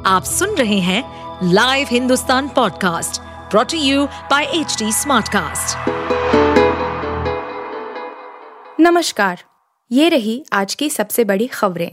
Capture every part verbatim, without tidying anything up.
आप सुन रहे हैं live Hindustan podcast brought to you by HT Smartcast. नमस्कार, ये रही आज की सबसे बड़ी खबरें।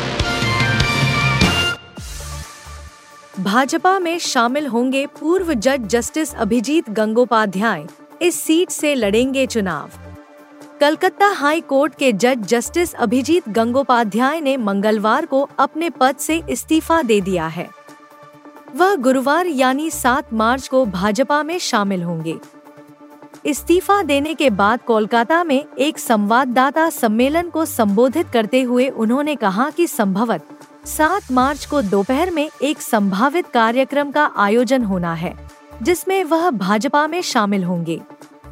भाजपा में शामिल होंगे पूर्व जज जस्टिस अभिजीत गंगोपाध्याय, इस सीट से लड़ेंगे चुनाव। कलकत्ता हाई कोर्ट के जज जस्टिस अभिजीत गंगोपाध्याय ने मंगलवार को अपने पद से इस्तीफा दे दिया है। वह गुरुवार यानी सात मार्च को भाजपा में शामिल होंगे। इस्तीफा देने के बाद कोलकाता में एक संवाददाता सम्मेलन को संबोधित करते हुए उन्होंने कहा कि संभवतः सात मार्च को दोपहर में एक संभावित कार्यक्रम का आयोजन होना है, जिसमें वह भाजपा में शामिल होंगे।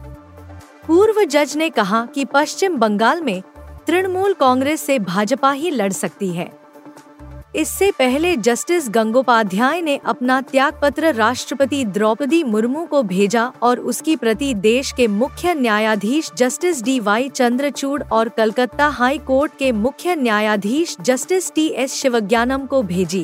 पूर्व जज ने कहा कि पश्चिम बंगाल में तृणमूल कांग्रेस से भाजपा ही लड़ सकती है। इससे पहले जस्टिस गंगोपाध्याय ने अपना त्यागपत्र राष्ट्रपति द्रौपदी मुर्मू को भेजा और उसकी प्रति देश के मुख्य न्यायाधीश जस्टिस डी वाई चंद्रचूड़ और कलकत्ता हाई कोर्ट के मुख्य न्यायाधीश जस्टिस टी एस शिवज्ञानम को भेजी।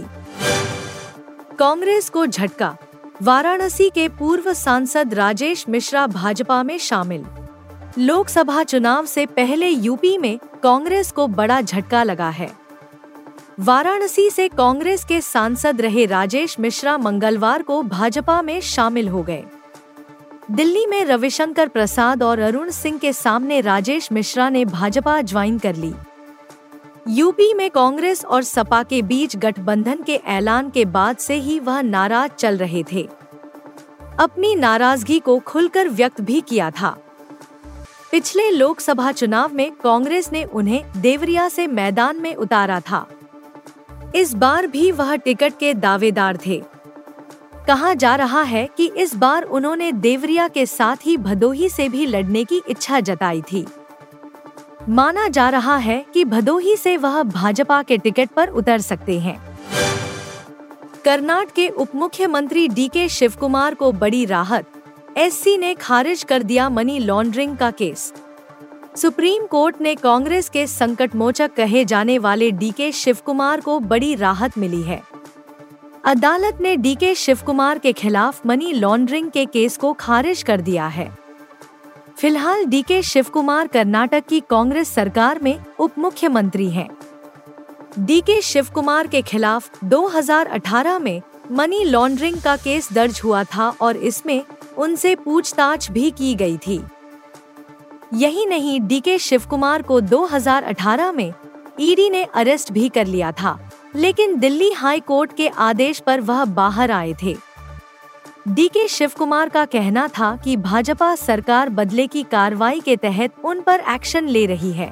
कांग्रेस को झटका, वाराणसी के पूर्व सांसद राजेश मिश्रा भाजपा में शामिल। लोकसभा चुनाव से पहले यूपी में कांग्रेस को बड़ा झटका लगा है। वाराणसी से कांग्रेस के सांसद रहे राजेश मिश्रा मंगलवार को भाजपा में शामिल हो गए। दिल्ली में रविशंकर प्रसाद और अरुण सिंह के सामने राजेश मिश्रा ने भाजपा ज्वाइन कर ली। यूपी में कांग्रेस और सपा के बीच गठबंधन के ऐलान के बाद से ही वह नाराज चल रहे थे। अपनी नाराजगी को खुलकर व्यक्त भी किया था। पिछले लोकसभा चुनाव में कांग्रेस ने उन्हें देवरिया से मैदान में उतारा था। इस बार भी वह टिकट के दावेदार थे। कहा जा रहा है कि इस बार उन्होंने देवरिया के साथ ही भदोही से भी लड़ने की इच्छा जताई थी। माना जा रहा है कि भदोही से वह भाजपा के टिकट पर उतर सकते हैं। कर्नाटक के उप मुख्यमंत्री डी के शिवकुमार को बड़ी राहत, एससी ने खारिज कर दिया मनी लॉन्ड्रिंग का केस। सुप्रीम कोर्ट ने कांग्रेस के संकटमोचक कहे जाने वाले डी के शिवकुमार को बड़ी राहत मिली है। अदालत ने डी के शिवकुमार के खिलाफ मनी लॉन्ड्रिंग के केस को खारिज कर दिया है। फिलहाल डी के शिवकुमार कर्नाटक की कांग्रेस सरकार में उप मुख्यमंत्री हैं। डी के शिवकुमार के खिलाफ दो हज़ार अठारह में मनी लॉन्ड्रिंग का केस दर्ज हुआ था और इसमें उनसे पूछताछ भी की गई थी। यही नहीं, डी के शिवकुमार को दो हज़ार अठारह में ईडी ने अरेस्ट भी कर लिया था, लेकिन दिल्ली हाई कोर्ट के आदेश पर वह बाहर आए थे। डी के शिवकुमार का कहना था कि भाजपा सरकार बदले की कार्रवाई के तहत उन पर एक्शन ले रही है।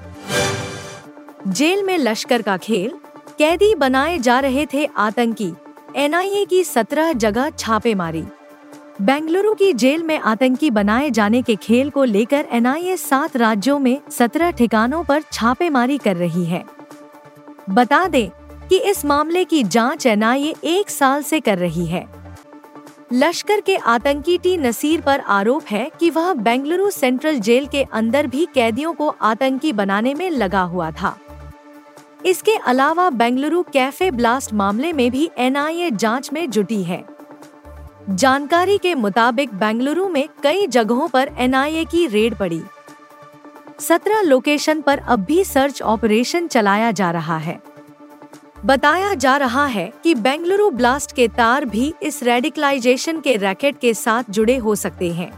जेल में लश्कर का खेल, कैदी बनाए जा रहे थे आतंकी, एन आई ए की सत्रह जगह छापेमारी। बेंगलुरु की जेल में आतंकी बनाए जाने के खेल को लेकर एन आई ए सात राज्यों में सत्रह ठिकानों पर छापेमारी कर रही है। बता दें कि इस मामले की जांच एन आई ए एक साल से कर रही है। लश्कर के आतंकी टी नसीर पर आरोप है कि वह बेंगलुरु सेंट्रल जेल के अंदर भी कैदियों को आतंकी बनाने में लगा हुआ था। इसके अलावा बेंगलुरु कैफे ब्लास्ट मामले में भी एन आई ए जांच में जुटी है। जानकारी के मुताबिक बेंगलुरु में कई जगहों पर एन आई ए की रेड पड़ी। सत्रह लोकेशन पर अब भी सर्च ऑपरेशन चलाया जा रहा है। बताया जा रहा है कि बेंगलुरु ब्लास्ट के तार भी इस रेडिकलाइजेशन के रैकेट के साथ जुड़े हो सकते हैं।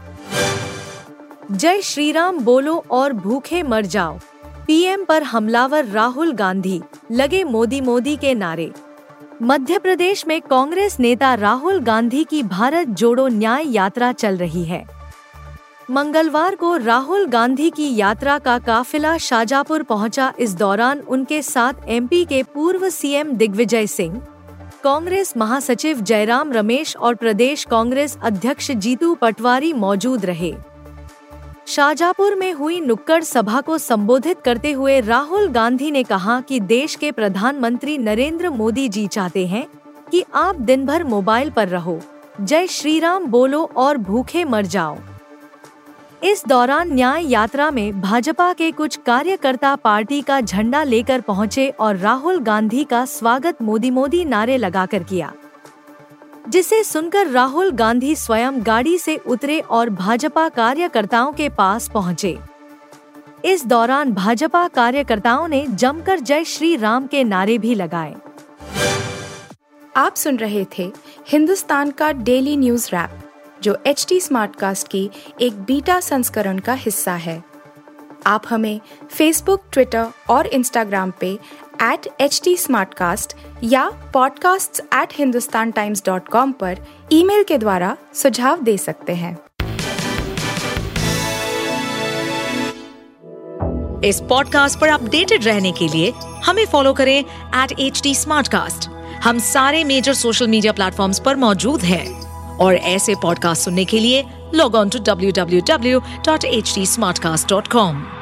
जय श्री राम बोलो और भूखे मर जाओ, पी एम पर हमलावर राहुल गांधी, लगे मोदी मोदी के नारे। मध्य प्रदेश में कांग्रेस नेता राहुल गांधी की भारत जोड़ो न्याय यात्रा चल रही है। मंगलवार को राहुल गांधी की यात्रा का काफिला शाजापुर पहुंचा। इस दौरान उनके साथ एम पी के पूर्व सी एम दिग्विजय सिंह, कांग्रेस महासचिव जयराम रमेश और प्रदेश कांग्रेस अध्यक्ष जीतू पटवारी मौजूद रहे। शाजापुर में हुई नुक्कड़ सभा को संबोधित करते हुए राहुल गांधी ने कहा कि देश के प्रधानमंत्री नरेंद्र मोदी जी चाहते हैं कि आप दिन भर मोबाइल पर रहो, जय श्री राम बोलो और भूखे मर जाओ। इस दौरान न्याय यात्रा में भाजपा के कुछ कार्यकर्ता पार्टी का झंडा लेकर पहुंचे और राहुल गांधी का स्वागत मोदी मोदी नारे लगाकर किया। जिसे सुनकर राहुल गांधी स्वयं गाड़ी से उतरे और भाजपा कार्यकर्ताओं के पास पहुंचे। इस दौरान भाजपा कार्यकर्ताओं ने जमकर जय श्री राम के नारे भी लगाए। आप सुन रहे थे हिंदुस्तान का डेली न्यूज रैप, जो एच टी स्मार्टकास्ट की एक बीटा संस्करण का हिस्सा है। आप हमें फेसबुक, ट्विटर और इंस्टाग्राम पे एट एच टी स्मार्टकास्ट या podcasts at Hindustan Times dot com पर ईमेल के द्वारा सुझाव दे सकते हैं। इस पॉडकास्ट पर अपडेटेड रहने के लिए हमें फॉलो करें एट एच टी स्मार्टकास्ट। हम सारे मेजर सोशल मीडिया प्लेटफॉर्म्स पर मौजूद हैं और ऐसे पॉडकास्ट सुनने के लिए log on to W W W dot H T Smartcast dot com.